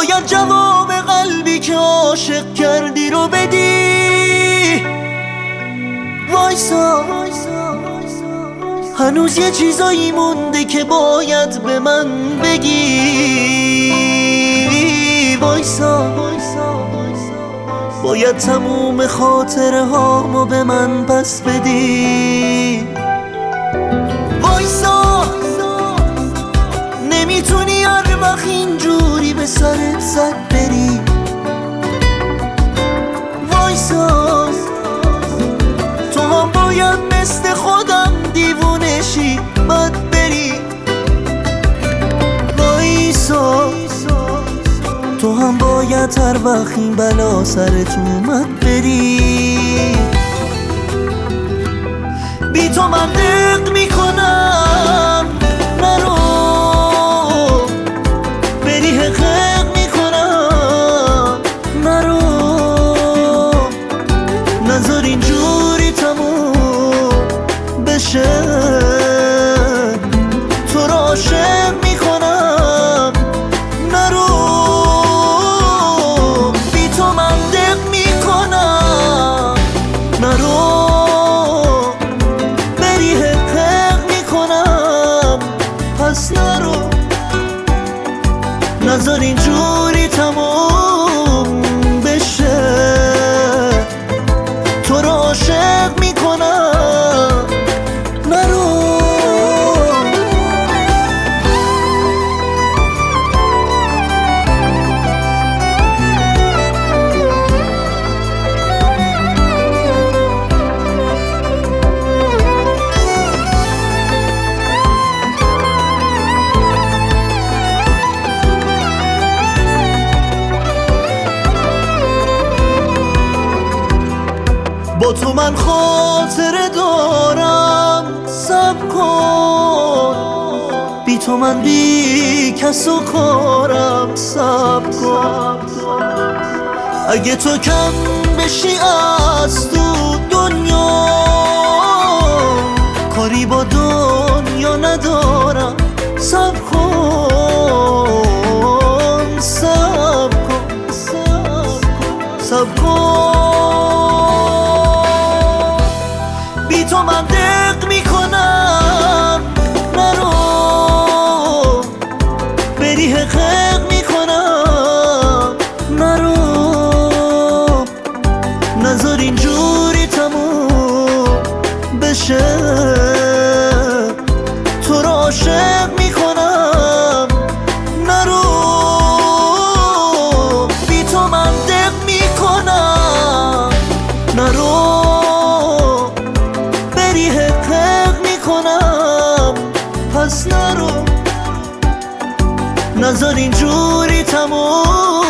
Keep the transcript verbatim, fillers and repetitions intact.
باید جواب قلبی که عاشق کردی رو بدی. وایسا هنوز یه چیزایی مونده که باید به من بگی. وایسا باید تموم خاطره هامو به من پس بدی. وایسا نمیتونی هر وقت اینجوری به سرت زد بری. وایسا تو هم باید مثل خودم دیوونه شی بعد بری. وایسا تو هم باید هر وقت این بلا سرت اومد بری. بی تو من دق میکنم نرو بری، حقق میکنم نرو، نذار اینجوری تموم بشه. تو را عاشق میکنم نرو، بی تو من دق میکنم نرو بری، حقق میکنم پس نرو، نذار اینجوری تموم بشه. تو را عاشق میکنم نرو. با تو من خاطره دارم صبر کن، بی تو من بی کس و کارم صبر کن. اگه تو کم بشی از تو دنیا کاری با دنیا ندارم. صبر کن صبر کن صبر کن. بی تو من دق میکنم نرو بری، حقق میکنم نرو، نذار اینجوری تموم بشه. تو را عاشق میکنم نرو، بی تو من دق میکنم نرو بری، حقق میکنم پس نرو، نذار اینجوری تموم